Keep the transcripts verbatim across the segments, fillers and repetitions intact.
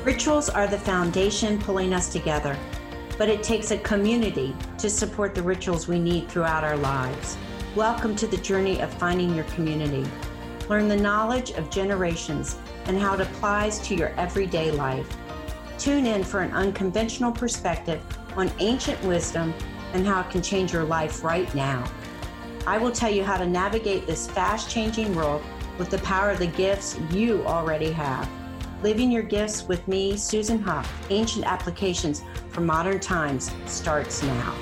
Rituals are the foundation pulling us together, but it takes a community to support the rituals we need throughout our lives. Welcome to the journey of finding your community. Learn the knowledge of generations and how it applies to your everyday life. Tune in for an unconventional perspective on ancient wisdom and how it can change your life right now. I will tell you how to navigate this fast-changing world with the power of the gifts you already have. Living Your Gifts with me, Susan Huff, Ancient Applications for Modern Times, starts now.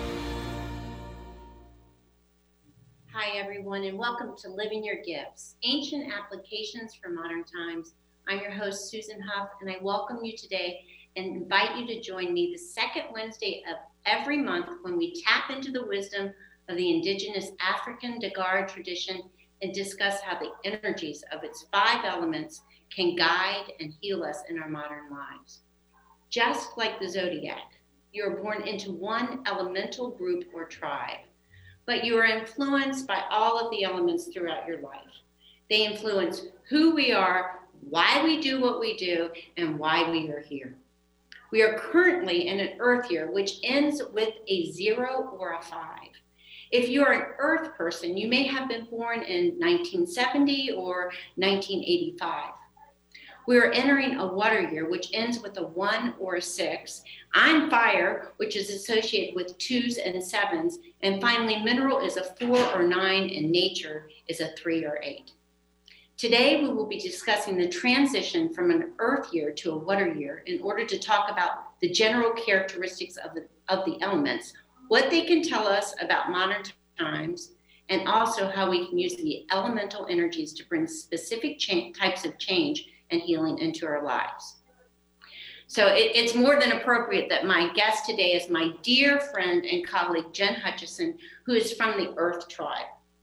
Hi, everyone, and welcome to Living Your Gifts, Ancient Applications for Modern Times. I'm your host, Susan Huff, and I welcome you today and invite you to join me the second Wednesday of every month when we tap into the wisdom of the indigenous African Daguerre tradition and discuss how the energies of its five elements can guide and heal us in our modern lives. Just like the zodiac, you are born into one elemental group or tribe, but you are influenced by all of the elements throughout your life. They influence who we are, why we do what we do, and why we are here. We are currently in an Earth year, which ends with a zero or a five. If you are an Earth person, you may have been born in nineteen seventy or nineteen eighty-five. We are entering a water year, which ends with a one or a six. I'm fire, which is associated with twos and sevens. And finally, mineral is a four or nine, and nature is a three or eight. Today, we will be discussing the transition from an Earth year to a water year in order to talk about the general characteristics of the, of the elements, what they can tell us about modern times, and also how we can use the elemental energies to bring specific cha- types of change and healing into our lives. So it, it's more than appropriate that my guest today is my dear friend and colleague, Jen Hutchison, who is from the Earth Tribe.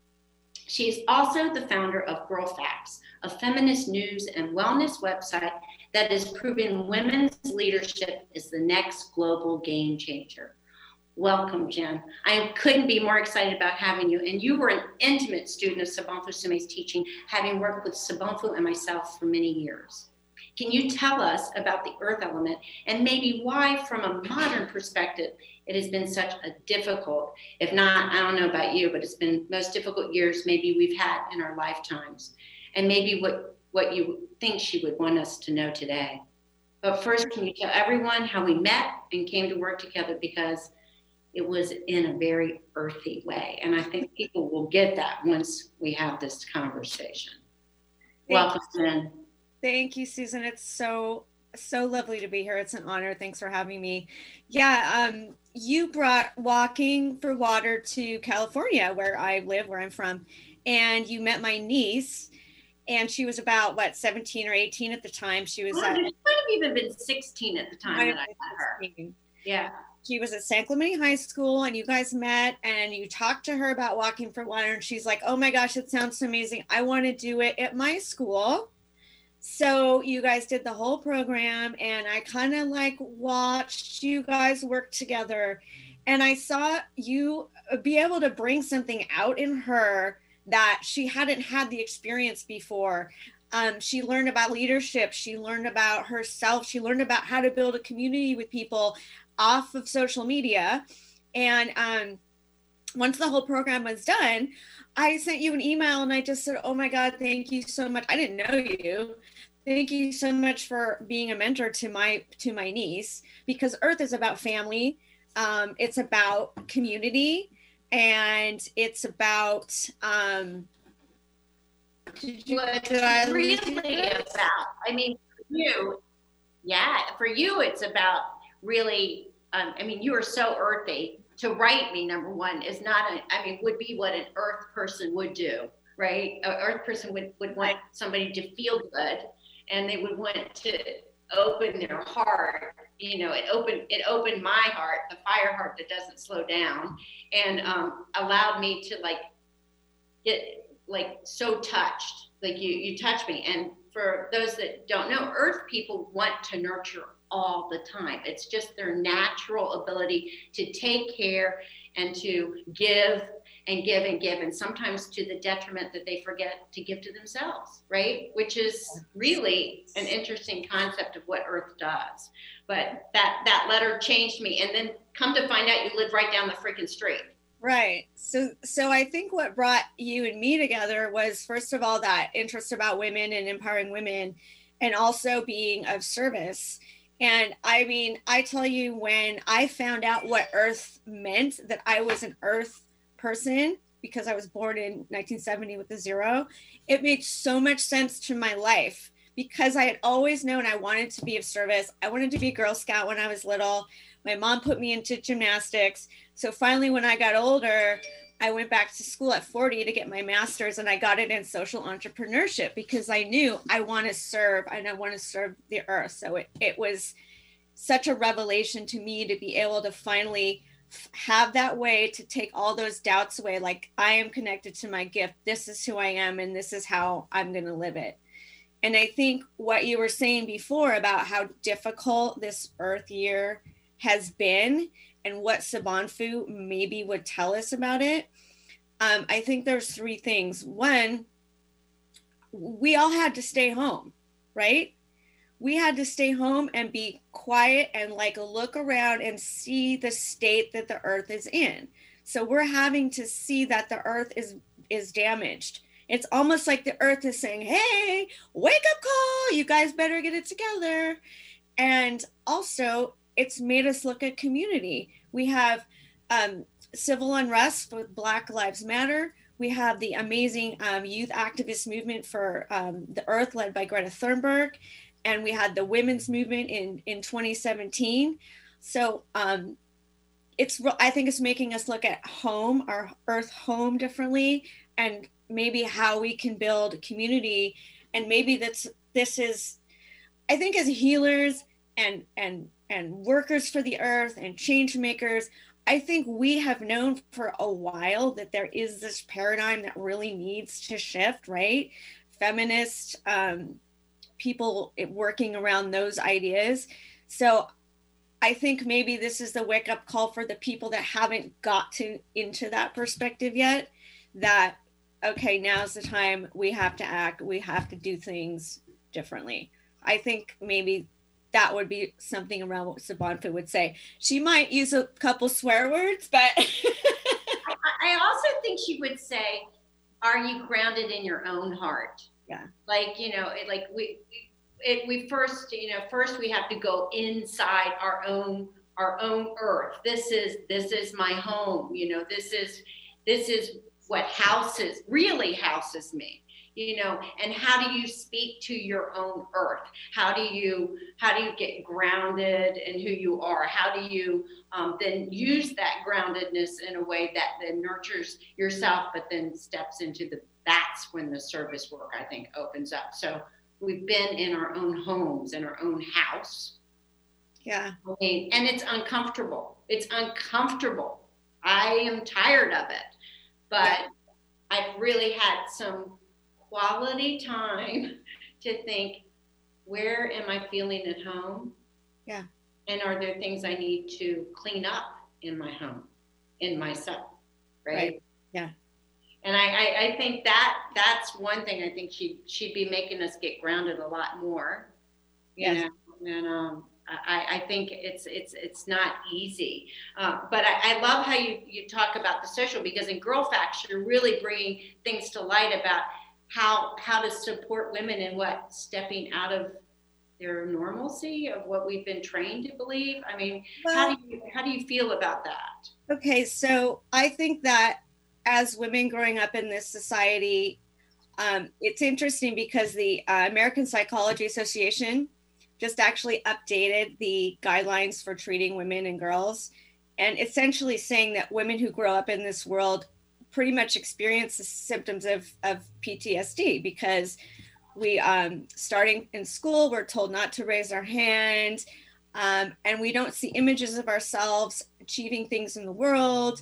She is also the founder of Girl Facts, a feminist news and wellness website that is proving women's leadership is the next global game changer. Welcome, Jen. I couldn't be more excited about having you. And you were an intimate student of Sobonfu Sume's teaching, having worked with Sobonfu and myself for many years. Can you tell us about the earth element and maybe why, from a modern perspective, it has been such a difficult, if not, I don't know about you, but it's been most difficult years maybe we've had in our lifetimes, and maybe what, what you think she would want us to know today. But first, can you tell everyone how we met and came to work together, because it was in a very earthy way. And I think people will get that once we have this conversation. Thank Welcome, Jen. Thank you, Susan. It's so, so lovely to be here. It's an honor. Thanks for having me. Yeah, um, you brought Walking for Water to California, where I live, where I'm from. And you met my niece, and she was about, what, seventeen or eighteen at the time. She was Oh, at, she might have even been sixteen at the time that I met her. Yeah. She was at San Clemente High School, and you guys met and you talked to her about Walking for Water, and she's like, oh my gosh, it sounds so amazing. I want to do it at my school. So you guys did the whole program, and I kind of like watched you guys work together, and I saw you be able to bring something out in her that she hadn't had the experience before. Um, she learned about leadership. She learned about herself. She learned about how to build a community with people off of social media. And um, once the whole program was done, I sent you an email and I just said, oh my God, thank you so much. I didn't know you. Thank you so much for being a mentor to my to my niece, because Earth is about family. Um, it's about community, and it's about um, did you, what did I really about, I mean, for you, yeah, for you, it's about really, um, I mean, you are so earthy. To write me, number one, is not, a, I mean, would be what an earth person would do, right? An earth person would, would want somebody to feel good, and they would want to open their heart. You know, it opened, it opened my heart, the fire heart that doesn't slow down, and um, allowed me to like get like so touched, like you, you touch me. And for those that don't know, earth people want to nurture all the time. It's just their natural ability to take care and to give and give and give, and sometimes to the detriment that they forget to give to themselves, right? Which is really an interesting concept of what Earth does. But that that letter changed me, and then come to find out you live right down the freaking street. Right. So so I think what brought you and me together was, first of all, that interest about women and empowering women, and also being of service. And I mean, I tell you, when I found out what Earth meant, that I was an Earth person because I was born in nineteen seventy with a zero, it made so much sense to my life, because I had always known I wanted to be of service. I wanted to be a Girl Scout when I was little. My mom put me into gymnastics. So finally, when I got older, I went back to school at forty to get my master's, and I got it in social entrepreneurship because I knew I want to serve and I want to serve the earth. So it, it was such a revelation to me to be able to finally have that way to take all those doubts away. Like, I am connected to my gift. This is who I am, and this is how I'm going to live it. And I think what you were saying before about how difficult this Earth year has been, and what Sabanfu maybe would tell us about it. Um, I think there's three things. One, we all had to stay home, right? We had to stay home and be quiet and like look around and see the state that the earth is in. So we're having to see that the earth is, is damaged. It's almost like the earth is saying, hey, wake up call, you guys better get it together. And also, it's made us look at community. We have um, civil unrest with Black Lives Matter. We have the amazing um, youth activist movement for um, the earth led by Greta Thunberg. And we had the women's movement in, in twenty seventeen. So um, it's, I think it's making us look at home, our earth home differently, and maybe how we can build community. And maybe that's, this is, I think as healers and, and, and workers for the earth and change makers, I think we have known for a while that there is this paradigm that really needs to shift, right? Feminist um, people working around those ideas. So I think maybe this is the wake up call for the people that haven't got to into that perspective yet, that, okay, now's the time, we have to act, we have to do things differently. I think maybe that would be something around what Sabanfu would say. She might use a couple swear words, but I also think she would say, are you grounded in your own heart? Yeah. Like, you know, it, like we, it, we first, you know, first we have to go inside our own, our own earth. This is, this is my home. You know, this is, this is what houses, really houses me. You know, and how do you speak to your own earth? How do you, how do you get grounded in who you are? How do you um, then use that groundedness in a way that then nurtures yourself, but then steps into the, that's when the service work, I think, opens up. So we've been in our own homes, in our own house. Yeah. I mean, and it's uncomfortable. It's uncomfortable. I am tired of it, but yeah. I've really had some quality time to think, where am I feeling at home? Yeah. And are there things I need to clean up in my home, in myself, right? Right. Yeah. And I, I, I think that that's one thing I think she she'd be making us get grounded a lot more. Yes. You know? And um, I, I think it's it's it's not easy. Uh, but I, I love how you, you talk about the social, because in Girl Facts, you're really bringing things to light about how how to support women in what stepping out of their normalcy of what we've been trained to believe. I mean, well, how do you how do you feel about that? Okay, so I think that as women growing up in this society, um, it's interesting because the uh, American Psychology Association just actually updated the guidelines for treating women and girls, and essentially saying that women who grow up in this world pretty much experience the symptoms of, of P T S D, because we, um, starting in school, we're told not to raise our hand, um, and we don't see images of ourselves achieving things in the world.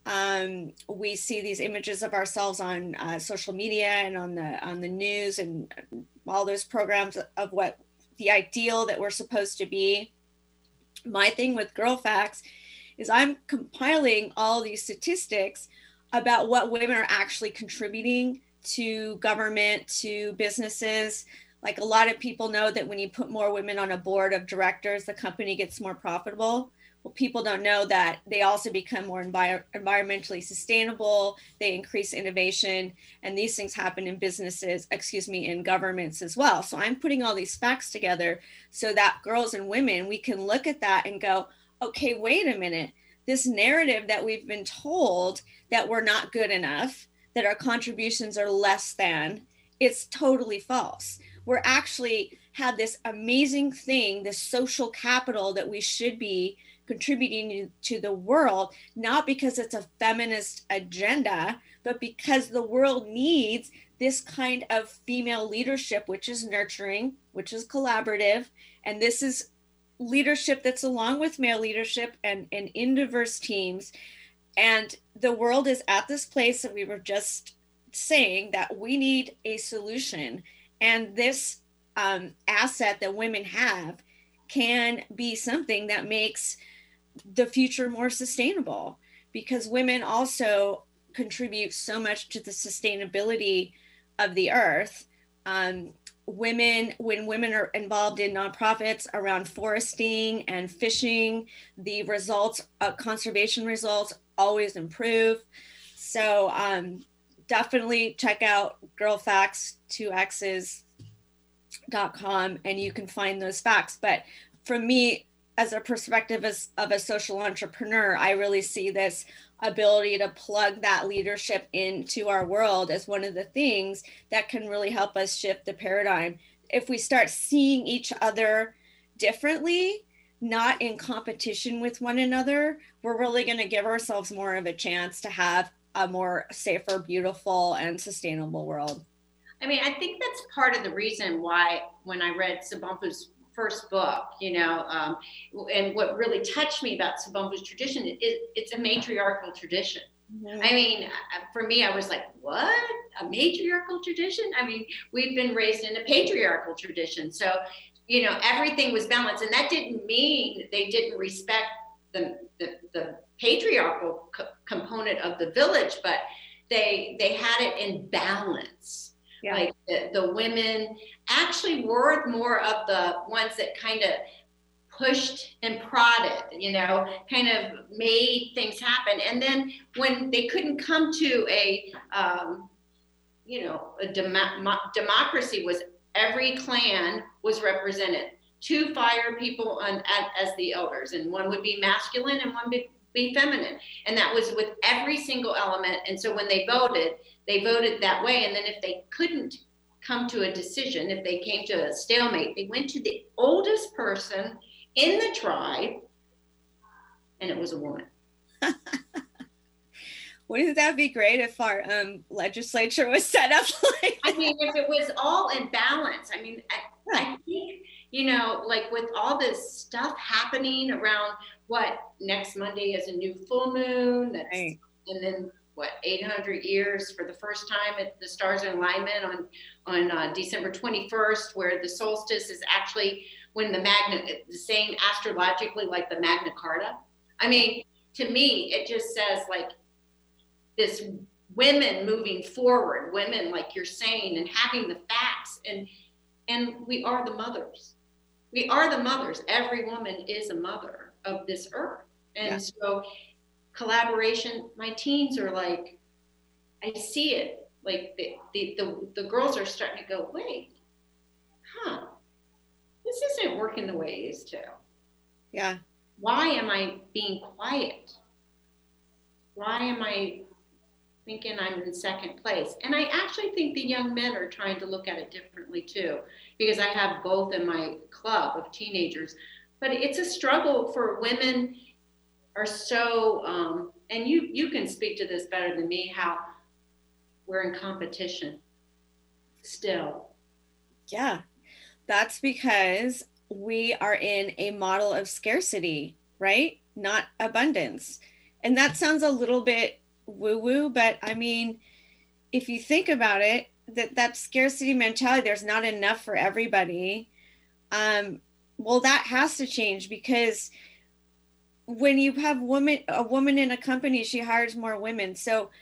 Um, we see these images of ourselves on uh, social media and on the on the news and all those programs of what the ideal that we're supposed to be. My thing with Girl Facts is I'm compiling all these statistics about what women are actually contributing to government, to businesses. Like a lot of people know that when you put more women on a board of directors, the company gets more profitable. Well, people don't know that they also become more envir- environmentally sustainable. They increase innovation, and these things happen in businesses, excuse me, in governments as well. So I'm putting all these facts together so that girls and women, we can look at that and go, okay, wait a minute. This narrative that we've been told that we're not good enough, that our contributions are less than, it's totally false. We're actually have this amazing thing, this social capital that we should be contributing to the world, not because it's a feminist agenda, but because the world needs this kind of female leadership, which is nurturing, which is collaborative. And this is leadership that's along with male leadership and, and in diverse teams. And the world is at this place that we were just saying that we need a solution. And this um, asset that women have can be something that makes the future more sustainable, because women also contribute so much to the sustainability of the earth. Um, women, when women are involved in nonprofits around foresting and fishing, the results, uh, conservation results always improve. So um, definitely check out girl facts two x's dot com and you can find those facts. But for me, as a perspective as, of a social entrepreneur, I really see this ability to plug that leadership into our world as one of the things that can really help us shift the paradigm. If we start seeing each other differently, not in competition with one another, we're really going to give ourselves more of a chance to have a more safer, beautiful, and sustainable world. I mean, I think that's part of the reason why when I read Sobonfu's first book, you know, um, and what really touched me about Sobonfu's tradition is it's a matriarchal tradition. Mm-hmm. I mean, for me, I was like, what? A matriarchal tradition? I mean, we've been raised in a patriarchal tradition. So, you know, everything was balanced. And that didn't mean they didn't respect the, the, the patriarchal co- component of the village, but they they had it in balance. Yeah. Like the, the women actually were more of the ones that kind of pushed and prodded, you know, kind of made things happen. And then when they couldn't come to a, um, you know, a dem- democracy was every clan was represented. Two fire people on, as the elders, and one would be masculine and one would be feminine. And that was with every single element. And so when they voted, they voted that way. And then if they couldn't come to a decision, if they came to a stalemate, they went to the oldest person in the tribe, and it was a woman. Wouldn't that be great if our um, legislature was set up like that? I mean, if it was all in balance. I mean, I, I think, you know, like with all this stuff happening around what next Monday is a new full moon, that's, right. And then what, eight hundred years for the first time at the stars in alignment on on uh, December twenty-first, where the solstice is actually when the Magna, the same astrologically like the Magna Carta. I mean, to me, it just says like this women moving forward, women like you're saying, and having the facts, and and we are the mothers. We are the mothers. Every woman is a mother of this earth, and yeah. So. Collaboration, my teens are like, I see it, like the, the, the, the girls are starting to go, wait, huh, this isn't working the way it used to. Yeah. Why am I being quiet? Why am I thinking I'm in second place? And I actually think the young men are trying to look at it differently too, because I have both in my club of teenagers, but it's a struggle for women are so, um, and you you can speak to this better than me, how we're in competition still. Yeah, that's because we are in a model of scarcity, right? Not abundance. And that sounds a little bit woo-woo, but I mean, if you think about it, that, that scarcity mentality, there's not enough for everybody. Um, well, that has to change, because when you have woman, a woman in a company, she hires more women. So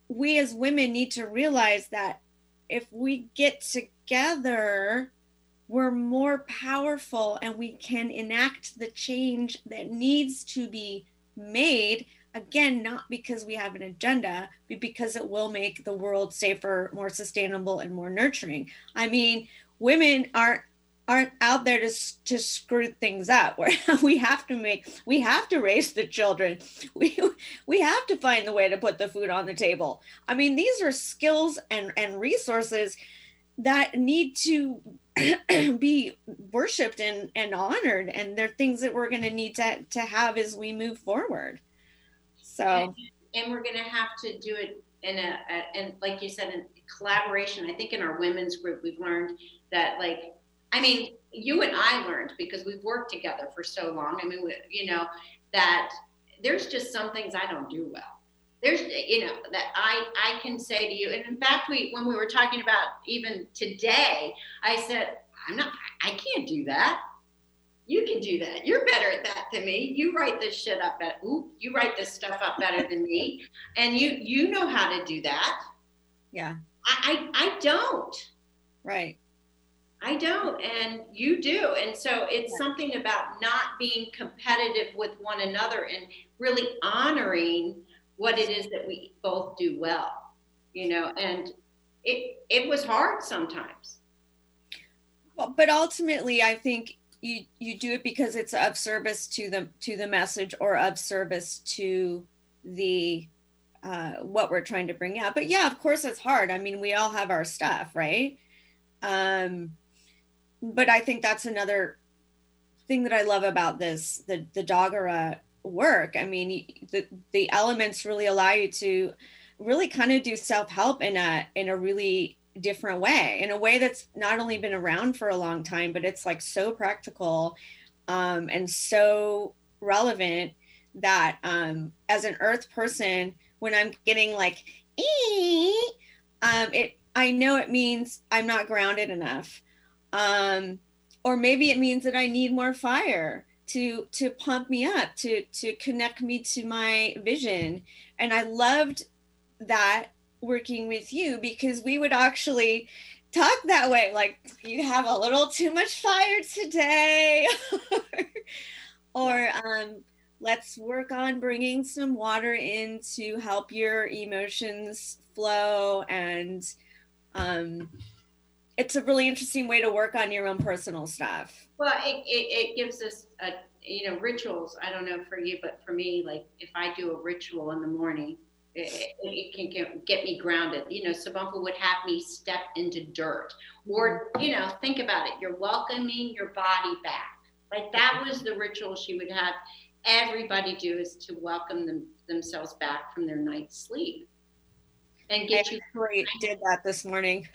we as women need to realize that if we get together, we're more powerful and we can enact the change that needs to be made. Again, not because we have an agenda, but because it will make the world safer, more sustainable, and more nurturing. I mean, women aren't aren't out there to, to screw things up. Where we have to make, we have to raise the children. We we have to find the way to put the food on the table. I mean, these are skills and, and resources that need to be worshipped and, and honored. And they're things that we're going to need to, to have as we move forward. So, and, and we're going to have to do it in a, a, and like you said, in collaboration. I think in our women's group, we've learned that, like, I mean, you and I learned because we've worked together for so long. I mean, we, you know, that there's just some things I don't do well. There's, you know, that I, I can say to you, and in fact, we, when we were talking about even today, I said, I'm not, I can't do that. You can do that. You're better at that than me. You write this shit up, at, ooh, you write this stuff up better than me. And you, you know how to do that. Yeah. I, I, I don't. Right. I don't, and you do. And so it's yeah. something about not being competitive with one another and really honoring what it is that we both do well, you know, and it it was hard sometimes. Well, but ultimately, I think you you do it because it's of service to the to the message or of service to the uh, what we're trying to bring out. But yeah, of course, it's hard. I mean, we all have our stuff, right? Um, but I think that's another thing that I love about this, the, the Dogara work. I mean, the, the elements really allow you to really kind of do self-help in a, in a really different way, in a way that's not only been around for a long time, but it's like so practical, um, and so relevant that, um, as an earth person, when I'm getting like, ee, um, it, I know it means I'm not grounded enough. Um, or maybe it means that I need more fire to, to pump me up, to, to connect me to my vision. And I loved that working with you, because we would actually talk that way. Like, you have a little too much fire today, or, um, let's work on bringing some water in to help your emotions flow. And, um, it's a really interesting way to work on your own personal stuff. Well, it, it, it gives us, a, you know, rituals. I don't know for you, but for me, like if I do a ritual in the morning, it, it, it can get, get me grounded. You know, Sabumpa would have me step into dirt, or, you know, think about it. You're welcoming your body back. Like that was the ritual she would have everybody do, is to welcome them, themselves back from their night's sleep. And get I you. did that this morning.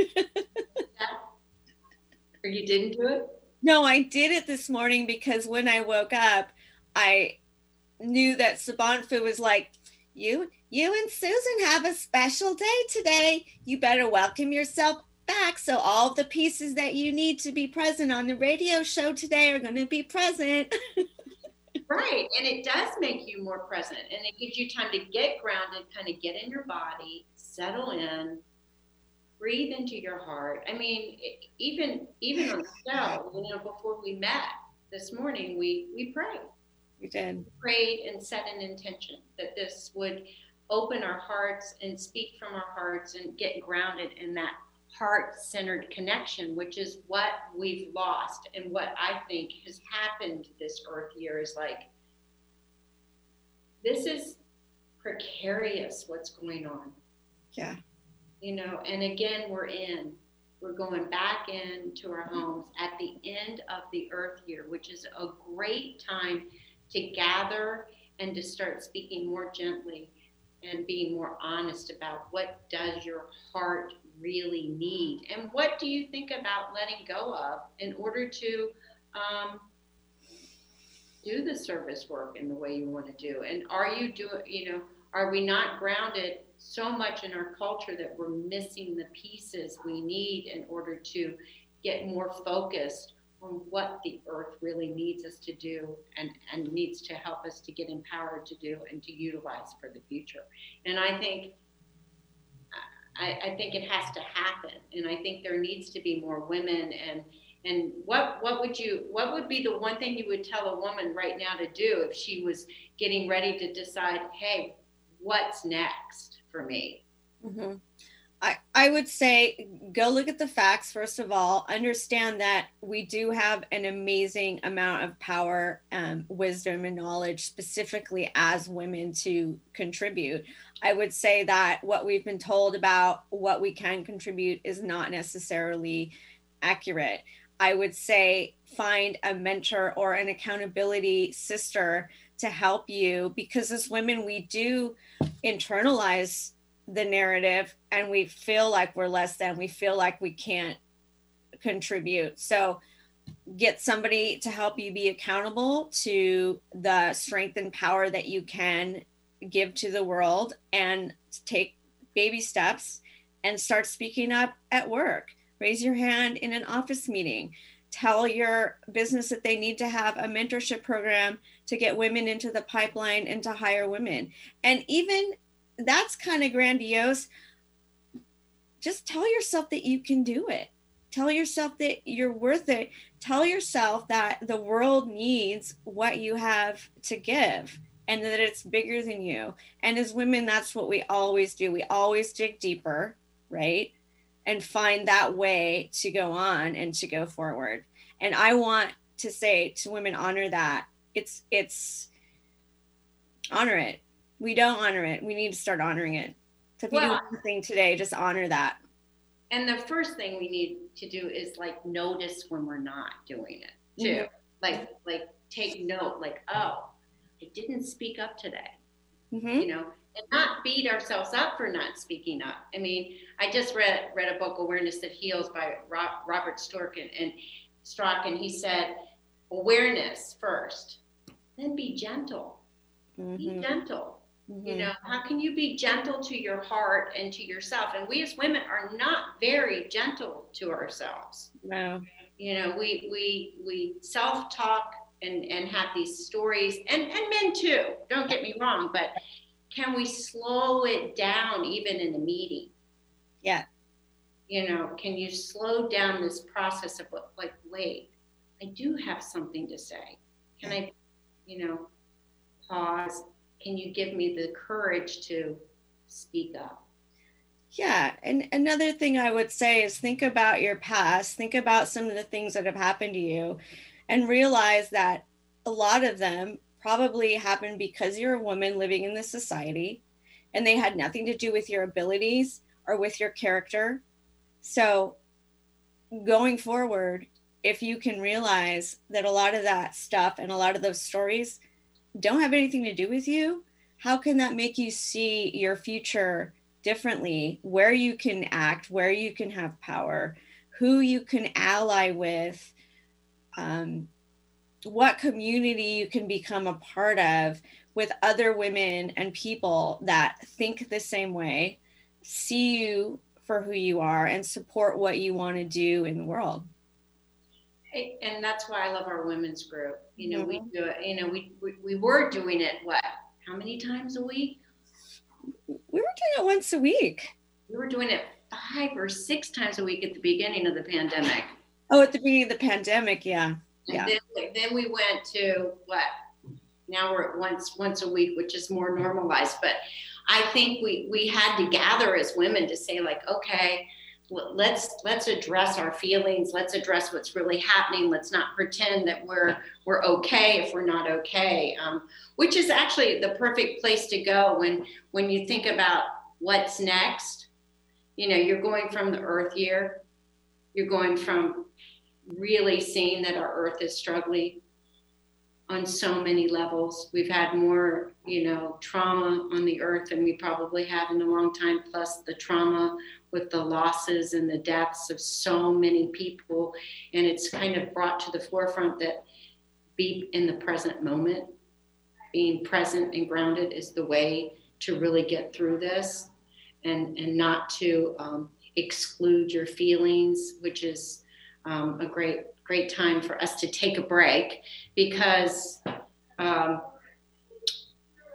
Or you didn't do it? No, I did it this morning because when I woke up, I knew that Sabumpa was like, you, you and Susan have a special day today. You better welcome yourself back. So all of the pieces that you need to be present on the radio show today are going to be present. Right. And it does make you more present, and it gives you time to get grounded, kind of get in your body, settle in, breathe into your heart. I mean, it, even even on the show, you know, before we met this morning, we, we prayed. We did. We prayed and set an intention that this would open our hearts and speak from our hearts and get grounded in that heart-centered connection, which is what we've lost. And what I think has happened this earth year is like, this is precarious what's going on. Yeah. You know, and again, we're in, we're going back into our homes at the end of the earth year, which is a great time to gather and to start speaking more gently and being more honest about what does your heart really need, and what do you think about letting go of in order to um, do the service work in the way you want to do. And are you doing, you know, are we not grounded so much in our culture that we're missing the pieces we need in order to get more focused on what the earth really needs us to do, and, and needs to help us to get empowered to do and to utilize for the future? And I think I, I think it has to happen. And I think there needs to be more women. And and what what would you what would be the one thing you would tell a woman right now to do if she was getting ready to decide, hey, what's next for me? Mm-hmm. I, I would say go look at the facts, first of all. Understand that we do have an amazing amount of power, um, wisdom, and knowledge specifically as women to contribute. I would say that what we've been told about what we can contribute is not necessarily accurate. I would say find a mentor or an accountability sister to help you, because as women, we do internalize the narrative and we feel like we're less than, we feel like we can't contribute. So get somebody to help you be accountable to the strength and power that you can give to the world, and take baby steps and start speaking up at work. Raise your hand in an office meeting. Tell your business that they need to have a mentorship program to get women into the pipeline and to hire women. And even that's kind of grandiose. Just tell yourself that you can do it. Tell yourself that you're worth it. Tell yourself that the world needs what you have to give and that it's bigger than you. And as women, that's what we always do. We always dig deeper, right? And find that way to go on and to go forward. And I want to say to women, honor that. It's, it's, honor it. We don't honor it. We need to start honoring it. So if you Well, do one thing today, just honor that. And the first thing we need to do is like notice when we're not doing it too. Mm-hmm. Like, like take note, like, oh, I didn't speak up today, mm-hmm. you know, and not beat ourselves up for not speaking up. I mean, I just read, read a book, Awareness That Heals by Robert Storkin and Strock. And he said, awareness first, then be gentle, mm-hmm. be gentle. Mm-hmm. You know, how can you be gentle to your heart and to yourself? And we as women are not very gentle to ourselves. No. You know, we we we self-talk and, and have these stories, and, and men too, don't get me wrong, but can we slow it down even in a meeting? Yeah. You know, can you slow down this process of what, like, wait, I do have something to say. Can I, you know, pause? Can you give me the courage to speak up? Yeah. And another thing I would say is think about your past, think about some of the things that have happened to you, and realize that a lot of them probably happened because you're a woman living in this society, and they had nothing to do with your abilities or with your character. So going forward, if you can realize that a lot of that stuff and a lot of those stories don't have anything to do with you, how can that make you see your future differently, where you can act, where you can have power, who you can ally with, um, what community you can become a part of with other women and people that think the same way, see you for who you are, and support what you want to do in the world. And that's why I love our women's group. You know, mm-hmm. we do it, you know, we, we, we were doing it, what, how many times a week? We were doing it once a week. We were doing it five or six times a week at the beginning of the pandemic. Oh, at the beginning of the pandemic, yeah. And yeah. then, then we went to what? Now we're at once once a week, which is more normalized. But I think we, we had to gather as women to say, like, okay, let's let's address our feelings. Let's address what's really happening. Let's not pretend that we're we're okay if we're not okay. Um, which is actually the perfect place to go when when you think about what's next. You know, you're going from the Earth year. You're going from really seeing that our Earth is struggling on so many levels. We've had more, you know, trauma on the Earth than we probably have in a long time, plus the trauma with the losses and the deaths of so many people. And it's kind of brought to the forefront that be in the present moment, being present and grounded is the way to really get through this, and, and not to um, exclude your feelings, which is um, a great, great time for us to take a break, because um,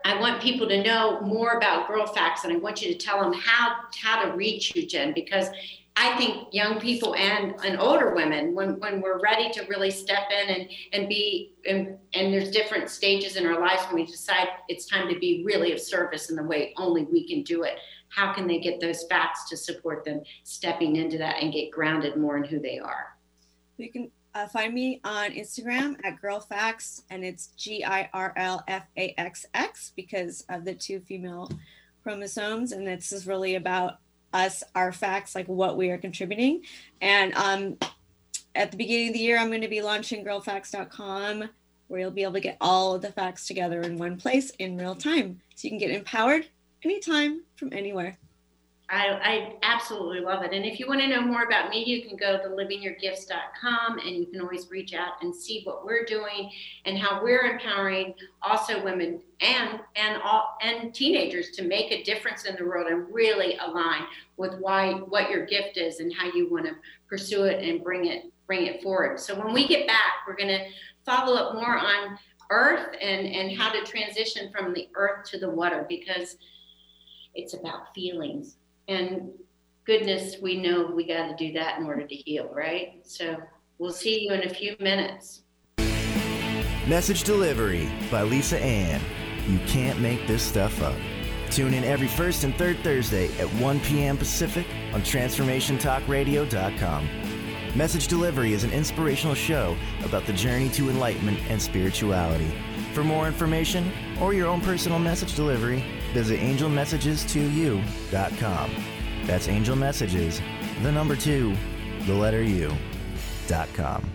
I want people to know more about Girl Facts, and I want you to tell them how, how to reach you, Jen, because I think young people and, and older women, when, when we're ready to really step in and, and be, and, and there's different stages in our lives when we decide it's time to be really of service in the way only we can do it. How can they get those facts to support them stepping into that and get grounded more in who they are? You can uh, find me on Instagram at Girl Facts, and it's G I R L F A X X because of the two female chromosomes. And this is really about us, our facts, like what we are contributing. And um, at the beginning of the year, I'm going to be launching girl facts dot com, where you'll be able to get all of the facts together in one place in real time. So you can get empowered anytime from anywhere. I, I absolutely love it. And if you want to know more about me, you can go to living your gifts dot com, and you can always reach out and see what we're doing and how we're empowering also women and and all and teenagers to make a difference in the world and really align with why what your gift is and how you want to pursue it and bring it bring it forward. So when we get back, we're going to follow up more on earth and and how to transition from the earth to the water, because it's about feelings. And goodness, we know we got to do that in order to heal, right? So we'll see you in a few minutes. Message Delivery by Lisa Ann. You can't make this stuff up. Tune in every first and third Thursday at one p.m. Pacific on transformation talk radio dot com. Message Delivery is an inspirational show about the journey to enlightenment and spirituality. For more information or your own personal message delivery, visit angel messages two u dot com. That's Angel Messages, the number two, the letter U, dot com.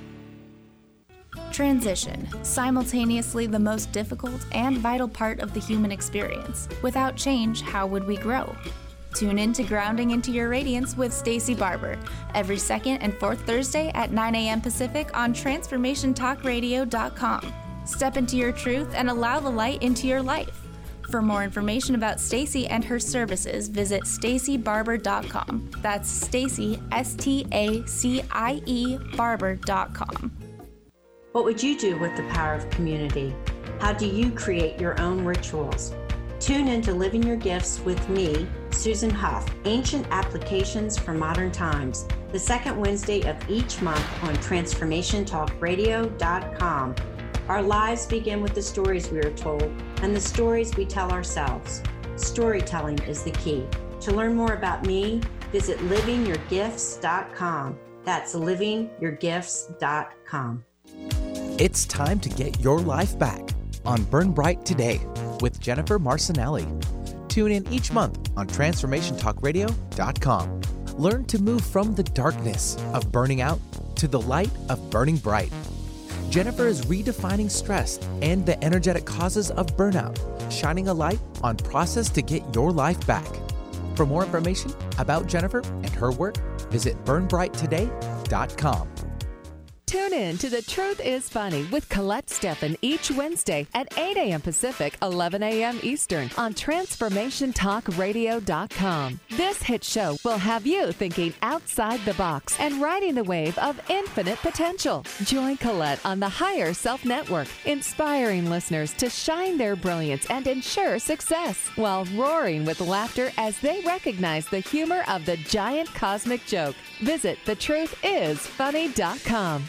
Transition, simultaneously the most difficult and vital part of the human experience. Without change, how would we grow? Tune in to Grounding into Your Radiance with Stacey Barber every second and fourth Thursday at nine a.m. Pacific on transformation talk radio dot com. Step into your truth and allow the light into your life. For more information about Stacey and her services, visit stacey barber dot com. That's Stacey, S T A C I E, barber dot com. What would you do with the power of community? How do you create your own rituals? Tune in to Living Your Gifts with me, Susan Huff, Ancient Applications for Modern Times, the second Wednesday of each month on transformation talk radio dot com. Our lives begin with the stories we are told and the stories we tell ourselves. Storytelling is the key. To learn more about me, visit living your gifts dot com. That's living your gifts dot com. It's time to get your life back on Burn Bright Today with Jennifer Marcinelli. Tune in each month on transformation talk radio dot com. Learn to move from the darkness of burning out to the light of burning bright. Jennifer is redefining stress and the energetic causes of burnout, shining a light on process to get your life back. For more information about Jennifer and her work, visit burn bright today dot com. Tune in to The Truth is Funny with Colette Steffen each Wednesday at eight a.m. Pacific, eleven a.m. Eastern on transformation talk radio dot com. This hit show will have you thinking outside the box and riding the wave of infinite potential. Join Colette on the Higher Self Network, inspiring listeners to shine their brilliance and ensure success while roaring with laughter as they recognize the humor of the giant cosmic joke. Visit the truth is funny dot com.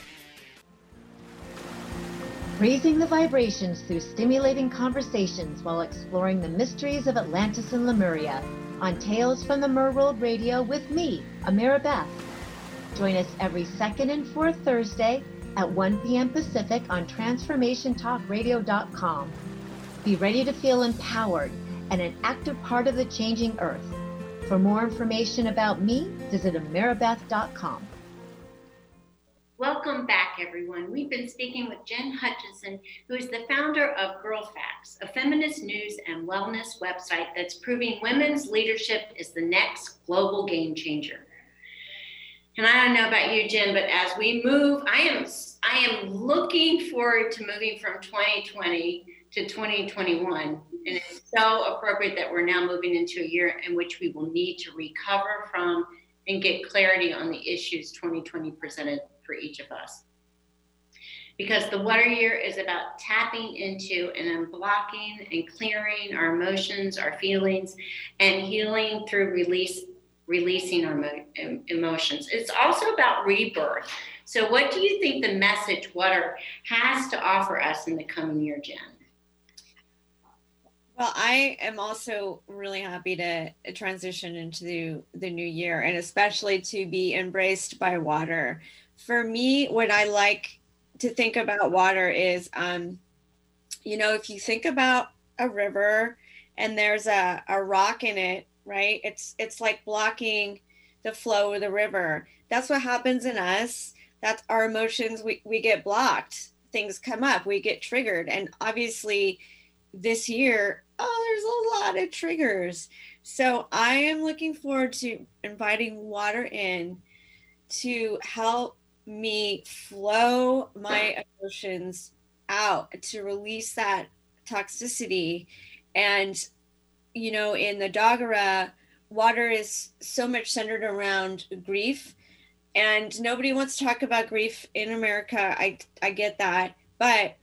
Raising the vibrations through stimulating conversations while exploring the mysteries of Atlantis and Lemuria on Tales from the Merworld Radio with me, Amira Beth. Join us every second and fourth Thursday at one p.m. Pacific on transformation talk radio dot com. Be ready to feel empowered and an active part of the changing earth. For more information about me, visit amira beth dot com. Welcome back, everyone. We've been speaking with Jen Hutchinson, who is the founder of Girl Facts, a feminist news and wellness website that's proving women's leadership is the next global game changer. And I don't know about you, Jen, but as we move, I am I am looking forward to moving from twenty twenty to twenty twenty-one. And it's so appropriate that we're now moving into a year in which we will need to recover from and get clarity on the issues twenty twenty presented for each of us. because the water year is about tapping into and unblocking and clearing our emotions, our feelings, and healing through release, releasing our mo- emotions. It's also about rebirth. So what do you think the message water has to offer us in the coming year, Jen? Well, I am also really happy to transition into the, the new year, and especially to be embraced by water. For me, what I like to think about water is, um, you know, if you think about a river and there's a, a rock in it, right? It's it's like blocking the flow of the river. That's what happens in us. That's our emotions. We, we get blocked. Things come up. We get triggered. And obviously this year, oh, there's a lot of triggers. So I am looking forward to inviting water in to help me flow my emotions out, to release that toxicity. And, you know, in the Dagara, water is so much centered around grief, and nobody wants to talk about grief in America. I, I get that, but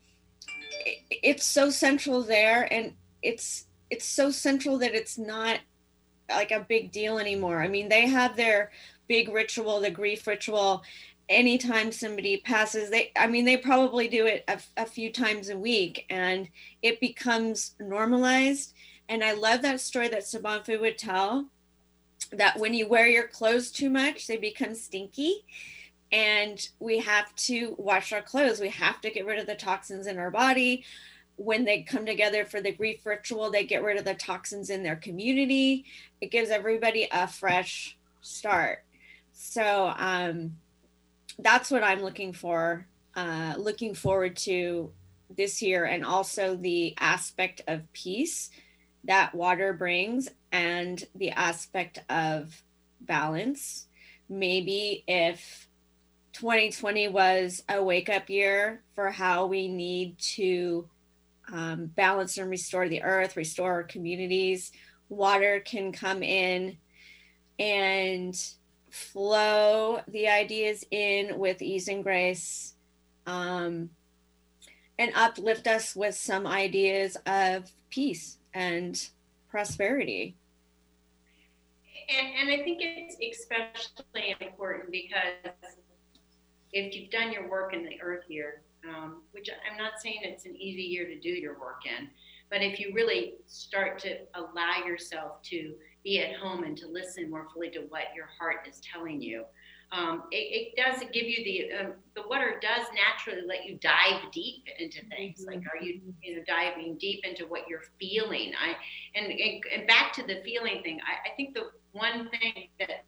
it's so central there, and it's it's so central that it's not like a big deal anymore. I mean, they have their big ritual, the grief ritual, anytime somebody passes. They, I mean, they probably do it a, a few times a week, and it becomes normalized. And I love that story that Sabanfu would tell, that when you wear your clothes too much, they become stinky. And we have to wash our clothes. We have to get rid of the toxins in our body. When they come together for the grief ritual, they get rid of the toxins in their community. It gives everybody a fresh start. So um, that's what I'm looking for, uh, looking forward to this year, and also the aspect of peace that water brings, and the aspect of balance. Maybe if twenty twenty was a wake-up year for how we need to um, balance and restore the earth, restore our communities, water can come in and flow the ideas in with ease and grace, um, and uplift us with some ideas of peace and prosperity. And, and I think it's especially important because if you've done your work in the earth year, um, which I'm not saying it's an easy year to do your work in, but if you really start to allow yourself to be at home and to listen more fully to what your heart is telling you, um, it, it does give you the, um, the water does naturally let you dive deep into things. Like, are you, you know, diving deep into what you're feeling? I, and, and, and back to the feeling thing, I, I think the one thing that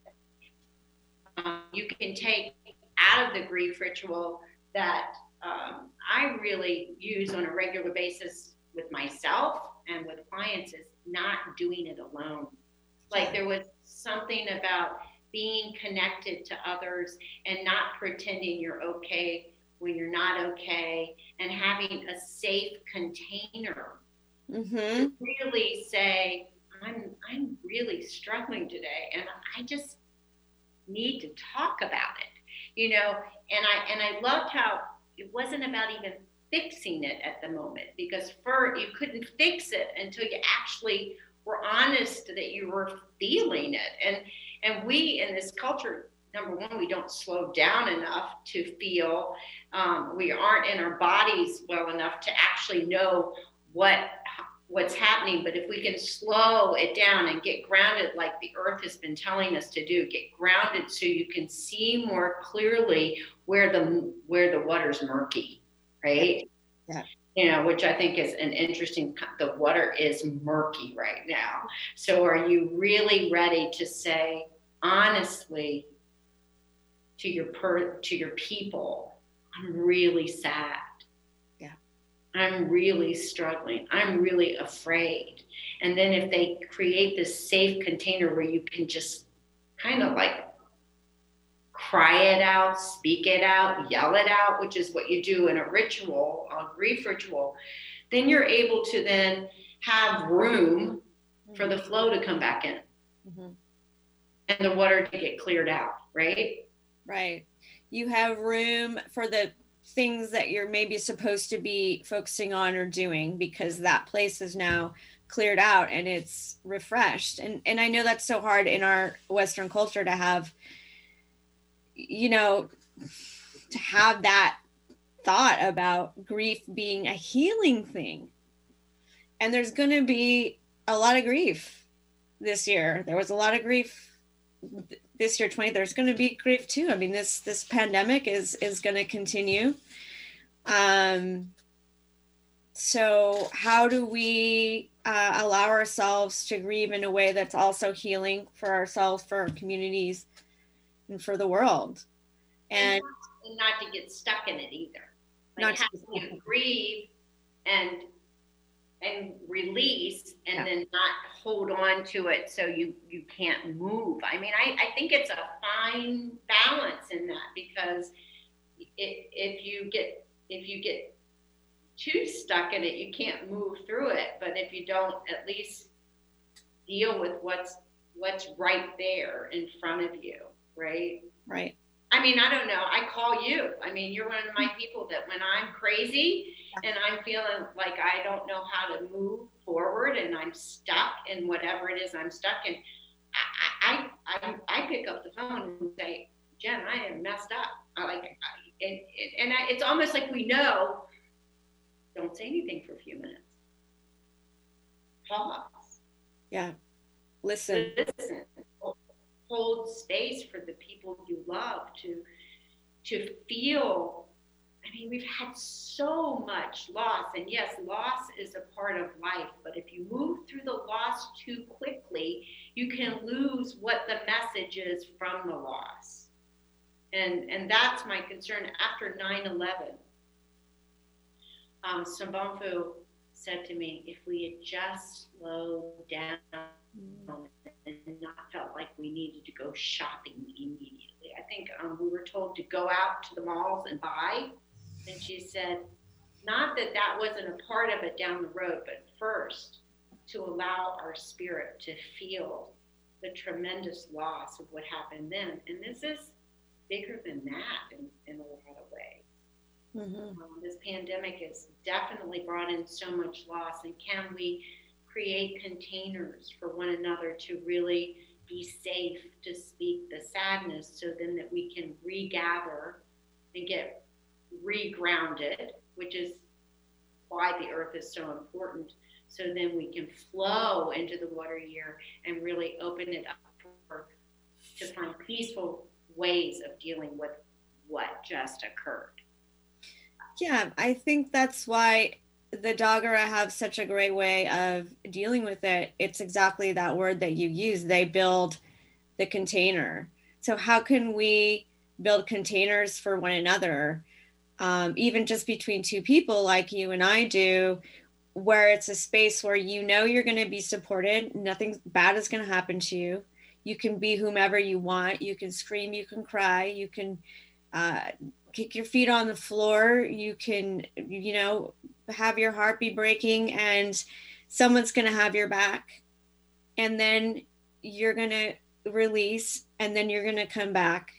um, you can take out of the grief ritual that um, I really use on a regular basis with myself and with clients is not doing it alone. Like, there was something about being connected to others and not pretending you're okay when you're not okay, and having a safe container mm-hmm. to really say, I'm I'm really struggling today, and I just need to talk about it, you know. And I and I loved how it wasn't about even fixing it at the moment, because for you couldn't fix it until you actually were honest that you were feeling it. And and we in this culture, number one, we don't slow down enough to feel. Um, we aren't in our bodies well enough to actually know what what's happening. But if we can slow it down and get grounded, like the earth has been telling us to do, get grounded so you can see more clearly where the where the water's murky, right? Yeah. You know, which I think is an interesting, the water is murky right now. So are you really ready to say honestly to your per, to your people, I'm really sad. Yeah. I'm really struggling. I'm really afraid. And then if they create this safe container where you can just kind of like cry it out, speak it out, yell it out, which is what you do in a ritual, a grief ritual, then you're able to then have room for the flow to come back in, mm-hmm. and the water to get cleared out, right? Right. You have room for the things that you're maybe supposed to be focusing on or doing, because that place is now cleared out and it's refreshed. And and I know that's so hard in our Western culture to have, you know, to have that thought about grief being a healing thing. And there's going to be a lot of grief this year. There was a lot of grief this year, twenty. There's going to be grief too. I mean, this this pandemic is is going to continue. Um, so how do we uh, allow ourselves to grieve in a way that's also healing for ourselves, for our communities, and for the world? And, and not to get stuck in it either. not Like to how you grieve and and release, and yeah. then not hold on to it so you you can't move. I mean, I, I think it's a fine balance in that, because it, if you get if you get too stuck in it, you can't move through it. But if you don't at least deal with what's what's right there in front of you, right? Right. I mean, I don't know. I call you. I mean, you're one of my people that when I'm crazy and I'm feeling like I don't know how to move forward and I'm stuck in whatever it is I'm stuck in, I I I, I pick up the phone and say, Jen, I am messed up. I like, I, and and I, it's almost like we know. Don't say anything for a few minutes. Pause. Yeah. Listen. Listen. Hold space for the people you love to to feel. I mean, we've had so much loss, and yes, loss is a part of life, but if you move through the loss too quickly, you can lose what the message is from the loss. And and that's my concern. After nine eleven, um, Sobonfu said to me, if we had just slowed down and not felt like we needed to go shopping immediately. I think um, we were told to go out to the malls and buy. And she said, not that that wasn't a part of it down the road, but first to allow our spirit to feel the tremendous loss of what happened then. And this is bigger than that in, in a lot of ways. Mm-hmm. Um, this pandemic has definitely brought in so much loss. And can we create containers for one another to really be safe to speak the sadness, so then that we can regather and get regrounded, which is why the earth is so important. So then we can flow into the water year and really open it up for, to find peaceful ways of dealing with what just occurred. Yeah, I think that's why the Dagara have such a great way of dealing with it. It's exactly that word that you use. They build the container. So how can we build containers for one another, um, even just between two people like you and I do, where it's a space where you know you're going to be supported. Nothing bad is going to happen to you. You can be whomever you want. You can scream, you can cry, you can uh, kick your feet on the floor. You can, you know, have your heart be breaking, and someone's going to have your back. And then you're going to release, and then you're going to come back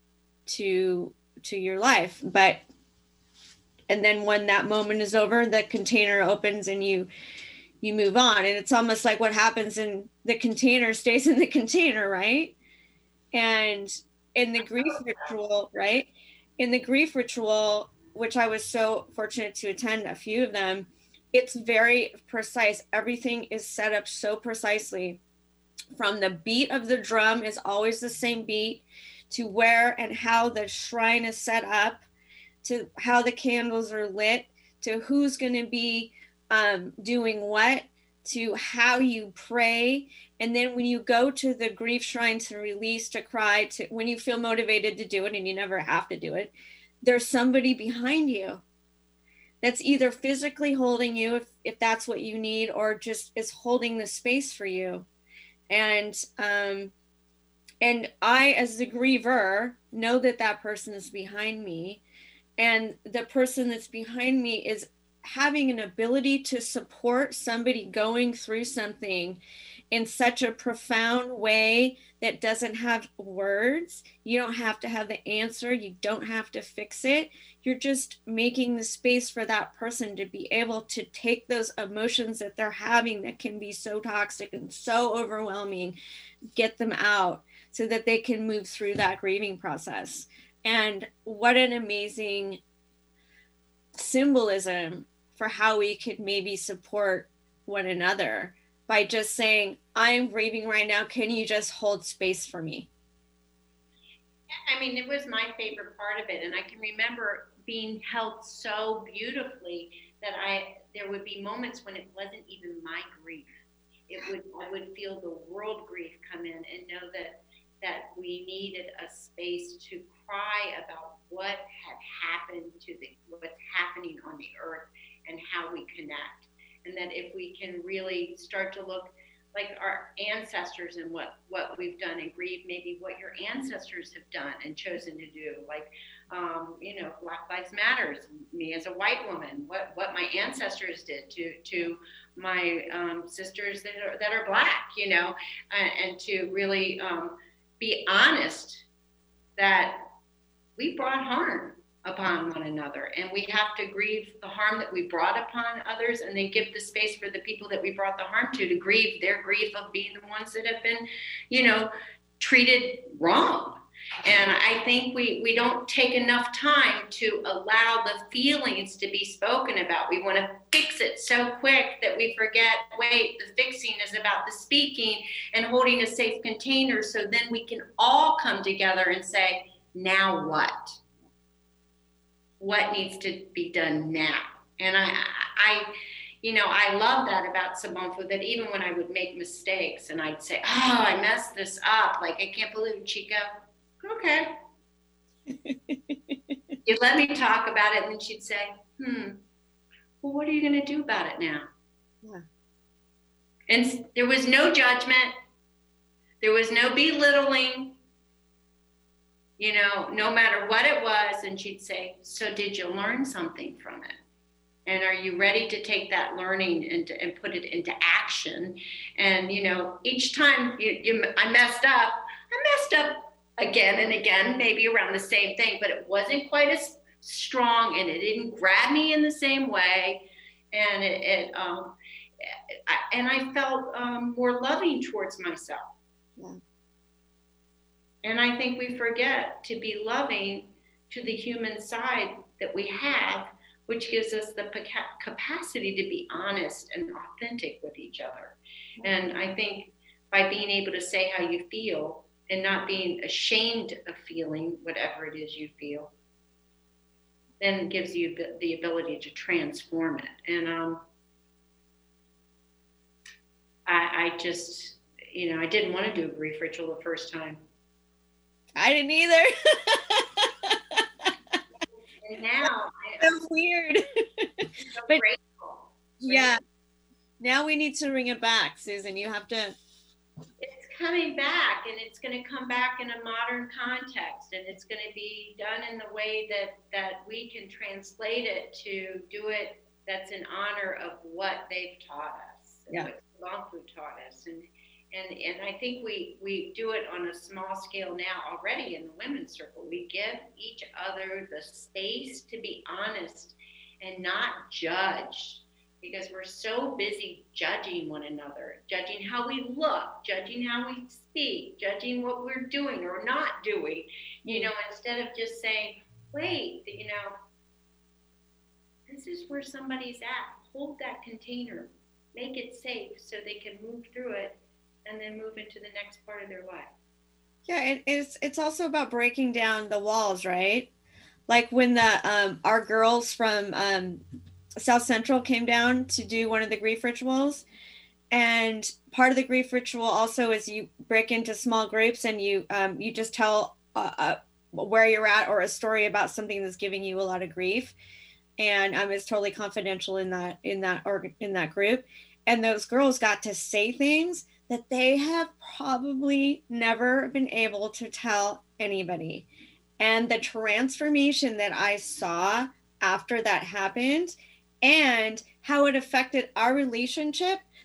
to, to your life. But, and then when that moment is over, the container opens and you, you move on. And it's almost like what happens in the container stays in the container, right? And in the grief ritual, right? In the grief ritual, which I was so fortunate to attend a few of them, it's very precise. Everything is set up so precisely. From the beat of the drum is always the same beat, to where and how the shrine is set up, to how the candles are lit, to who's going to be um, doing what, to how you pray. And then when you go to the grief shrine to release, to cry, to when you feel motivated to do it, and you never have to do it, there's somebody behind you that's either physically holding you, if, if that's what you need, or just is holding the space for you. And, um, and I, as the griever, know that that person is behind me, and the person that's behind me is having an ability to support somebody going through something in such a profound way that doesn't have words. You don't have to have the answer. You don't have to fix it. You're just making the space for that person to be able to take those emotions that they're having that can be so toxic and so overwhelming, get them out so that they can move through that grieving process. And what an amazing symbolism for how we could maybe support one another by just saying, I'm grieving right now. Can you just hold space for me? I mean, it was my favorite part of it. And I can remember being held so beautifully that I, there would be moments when it wasn't even my grief. It would, I would feel the world grief come in and know that, that we needed a space to cry about what had happened to the, what's happening on the earth and how we connect. And that if we can really start to look like our ancestors and what, what we've done and grieve maybe what your ancestors have done and chosen to do, like, um, you know, Black Lives Matters, me as a white woman, what, what my ancestors did to, to my um, sisters that are, that are Black, you know, and, and to really um, be honest that we brought harm upon one another, and we have to grieve the harm that we brought upon others, and then give the space for the people that we brought the harm to to grieve their grief of being the ones that have been, you know, treated wrong. And I think we we don't take enough time to allow the feelings to be spoken about. We want to fix it so quick that we forget, wait, the fixing is about the speaking and holding a safe container, so then we can all come together and say, now what? What needs to be done now? And I, I, you know, I love that about Simone Fu, that even when I would make mistakes and I'd say, oh, I messed this up. Like, I can't believe it, Chico. Okay. You let me talk about it. And then she'd say, hmm, well, what are you going to do about it now? Yeah. And there was no judgment. There was no belittling. You know, no matter what it was. And she'd say, so did you learn something from it? And are you ready to take that learning and, and put it into action? And, you know, each time you, you, I messed up, I messed up again and again, maybe around the same thing, but it wasn't quite as strong and it didn't grab me in the same way. And it, it um, I, and I felt um, more loving towards myself. Yeah. And I think we forget to be loving to the human side that we have, which gives us the capacity to be honest and authentic with each other. And I think by being able to say how you feel and not being ashamed of feeling whatever it is you feel, then gives you the ability to transform it. And um, I, I just, you know, I didn't want to do a grief ritual the first time. I didn't either. And now it's so weird. So but grateful. Yeah. Now we need to bring it back, Susan. You have to. It's coming back, and it's going to come back in a modern context, and it's going to be done in the way that, that we can translate it to do it that's in honor of what they've taught us, and yeah. what Simone Fu taught us. And And and I think we, we do it on a small scale now already in the women's circle. We give each other the space to be honest and not judge, because we're so busy judging one another, judging how we look, judging how we speak, judging what we're doing or not doing, you know, instead of just saying, wait, you know, this is where somebody's at. Hold that container, make it safe so they can move through it and then move into the next part of their life. Yeah, it, it's it's also about breaking down the walls, right? Like when the um, our girls from um, South Central came down to do one of the grief rituals, and part of the grief ritual also is you break into small groups and you um, you just tell uh, uh, where you're at or a story about something that's giving you a lot of grief, and um, it's totally confidential in that in that or in that group, and those girls got to say things that they have probably never been able to tell anybody. And the transformation that I saw after that happened and how it affected our relationship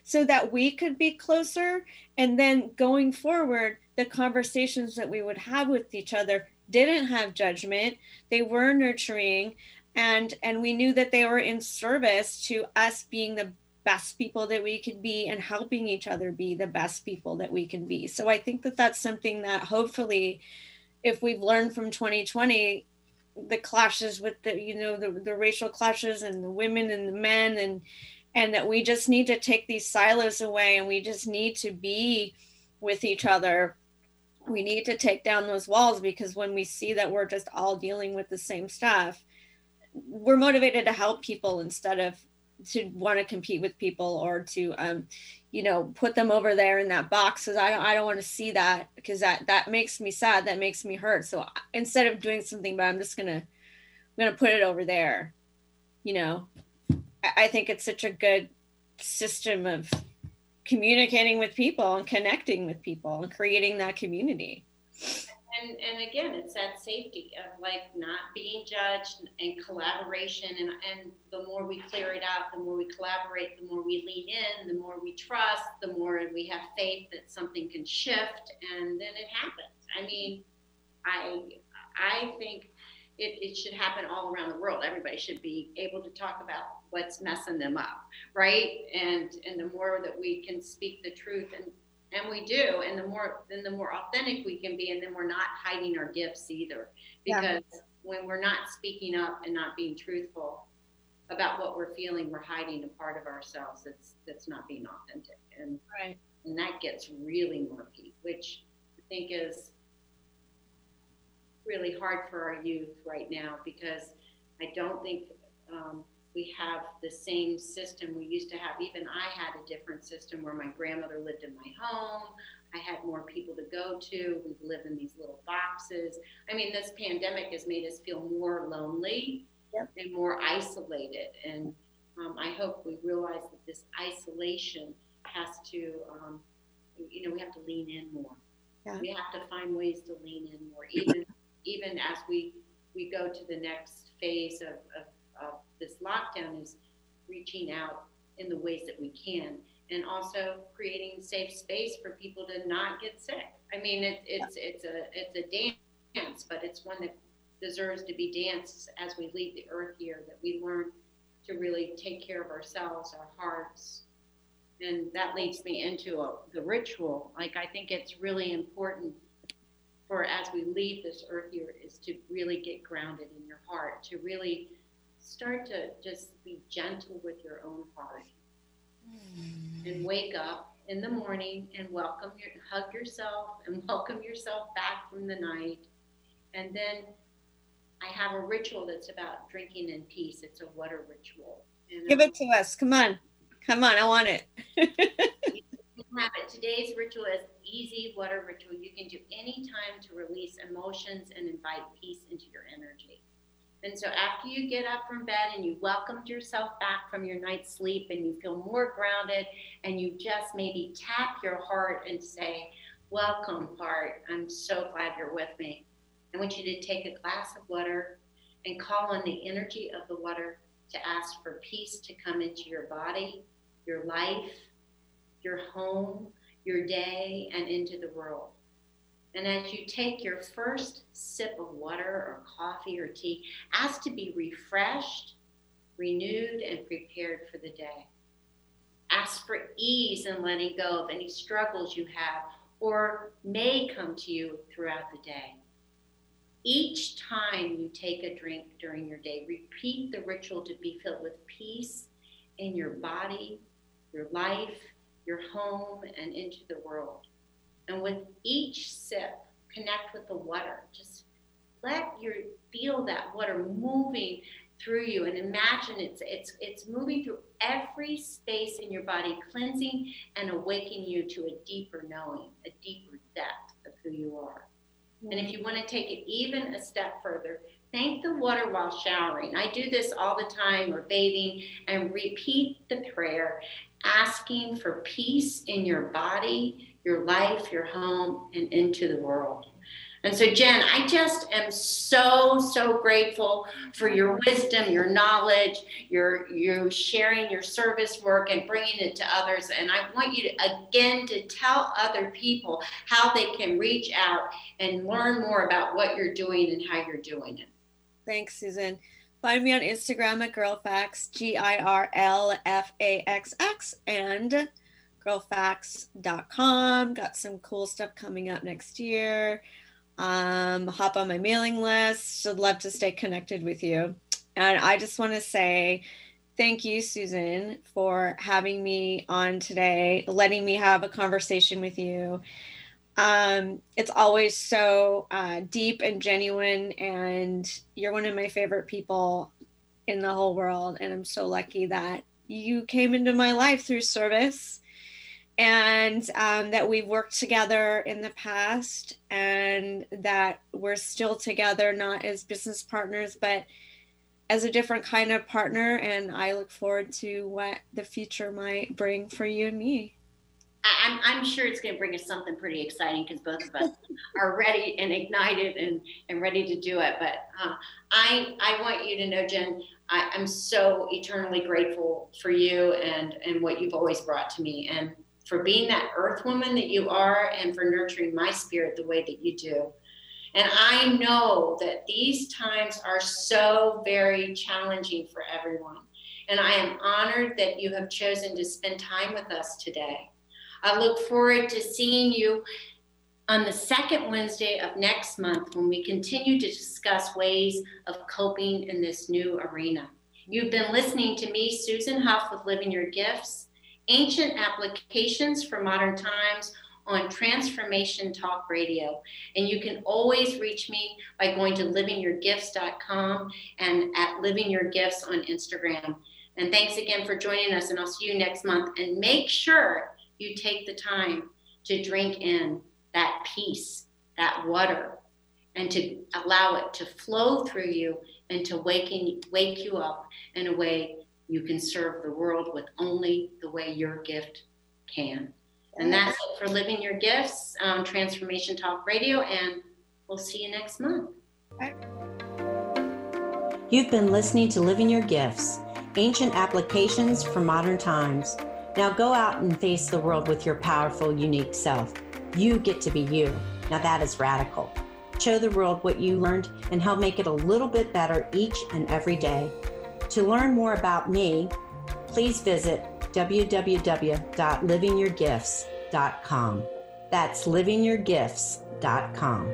so that we could be closer. And then going forward, the conversations that we would have with each other didn't have judgment. They were nurturing, and and we knew that they were in service to us being the best people that we could be and helping each other be the best people that we can be. So I think that that's something that hopefully, if we've learned from twenty twenty, the clashes with the, you know, the, the racial clashes and the women and the men, and and that we just need to take these silos away, and we just need to be with each other. We need to take down those walls, because when we see that we're just all dealing with the same stuff, we're motivated to help people instead of to want to compete with people, or to, um, you know, put them over there in that box. Cause I don't, I don't want to see that, because that, that makes me sad. That makes me hurt. So instead of doing something, but I'm just going to, I'm going to put it over there. You know, I, I think it's such a good system of communicating with people and connecting with people and creating that community. And, and again, it's that safety of like not being judged and collaboration. And, and the more we clear it out, the more we collaborate, the more we lean in, the more we trust, the more we have faith that something can shift, and then it happens. I mean, I I think it, it should happen all around the world. Everybody should be able to talk about what's messing them up, right? And and the more that we can speak the truth, and And we do, and the more, then the more authentic we can be, and then we're not hiding our gifts either. Because yeah. when we're not speaking up and not being truthful about what we're feeling, we're hiding a part of ourselves that's that's not being authentic, and right. and that gets really murky, which I think is really hard for our youth right now, because I don't think um, we have the same system we used to have. Even I had a different system where my grandmother lived in my home. I had more people to go to. We live in these little boxes. I mean, this pandemic has made us feel more lonely yep. and more isolated. And um, I hope we realize that this isolation has to, um, you know, we have to lean in more. Yeah. We have to find ways to lean in more, even even as we, we go to the next phase of, of of this lockdown, is reaching out in the ways that we can, and also creating safe space for people to not get sick. I mean, it, it's it's a it's a dance, but it's one that deserves to be danced as we leave the earth here, that we learn to really take care of ourselves, our hearts. And that leads me into a, the ritual. Like, I think it's really important for, as we leave this earth here, is to really get grounded in your heart, to really start to just be gentle with your own heart, mm. and wake up in the morning and welcome your, hug yourself and welcome yourself back from the night. And then I have a ritual that's about drinking in peace. It's a water ritual. And Give it to us. Come on. Come on. I want it. You can have it. Today's ritual is easy water ritual. You can do any time to release emotions and invite peace into your energy. And so after you get up from bed and you welcomed yourself back from your night's sleep, and you feel more grounded, and you just maybe tap your heart and say, welcome, heart. I'm so glad you're with me. I want you to take a glass of water and call on the energy of the water to ask for peace to come into your body, your life, your home, your day, and into the world. And as you take your first sip of water or coffee or tea, ask to be refreshed, renewed, and prepared for the day. Ask for ease and letting go of any struggles you have or may come to you throughout the day. Each time you take a drink during your day, repeat the ritual to be filled with peace in your body, your life, your home, and into the world. And with each sip, connect with the water. Just let your feel that water moving through you, and imagine it's it's it's moving through every space in your body, cleansing and awakening you to a deeper knowing, a deeper depth of who you are. Mm-hmm. And if you want to take it even a step further, thank the water while showering. I do this all the time, or bathing, and repeat the prayer, asking for peace in your body, your life, your home, and into the world. And so, Jen, I just am so, so grateful for your wisdom, your knowledge, your you sharing your service work and bringing it to others. And I want you to, again, to tell other people how they can reach out and learn more about what you're doing and how you're doing it. Thanks, Susan. Find me on Instagram at girlfax, G I R L F A X X, and girlfax dot com. Got some cool stuff coming up next year. Um, hop on my mailing list. I'd love to stay connected with you. And I just want to say thank you, Susan, for having me on today, letting me have a conversation with you. Um, it's always so uh, deep and genuine, and you're one of my favorite people in the whole world. And I'm so lucky that you came into my life through service, and um, that we've worked together in the past, and that we're still together, not as business partners, but as a different kind of partner. And I look forward to what the future might bring for you and me. I'm, I'm sure it's going to bring us something pretty exciting, because both of us are ready and ignited and, and ready to do it. But uh, I I want you to know, Jen, I, I'm so eternally grateful for you and, and what you've always brought to me, and for being that earth woman that you are, and for nurturing my spirit the way that you do. And I know that these times are so very challenging for everyone. And I am honored that you have chosen to spend time with us today. I look forward to seeing you on the second Wednesday of next month, when we continue to discuss ways of coping in this new arena. You've been listening to me, Susan Huff, with Living Your Gifts, Ancient Applications for Modern Times, on Transformation Talk Radio. And you can always reach me by going to living your gifts dot com and at Living Your Gifts on Instagram. And thanks again for joining us, and I'll see you next month. And make sure you take the time to drink in that peace, that water, and to allow it to flow through you and to waken, wake you up in a way you can serve the world with only the way your gift can. And that's it for Living Your Gifts, um, Transformation Talk Radio, and we'll see you next month. You've been listening to Living Your Gifts, Ancient Applications for Modern Times. Now go out and face the world with your powerful, unique self. You get to be you. Now that is radical. Show the world what you learned and help make it a little bit better each and every day. To learn more about me, please visit w w w dot living your gifts dot com. That's living your gifts dot com.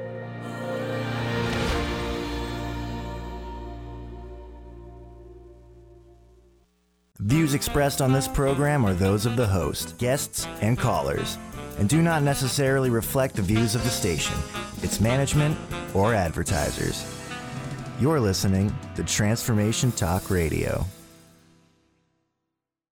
Views expressed on this program are those of the host, guests, and callers, and do not necessarily reflect the views of the station, its management, or advertisers. You're listening to Transformation Talk Radio.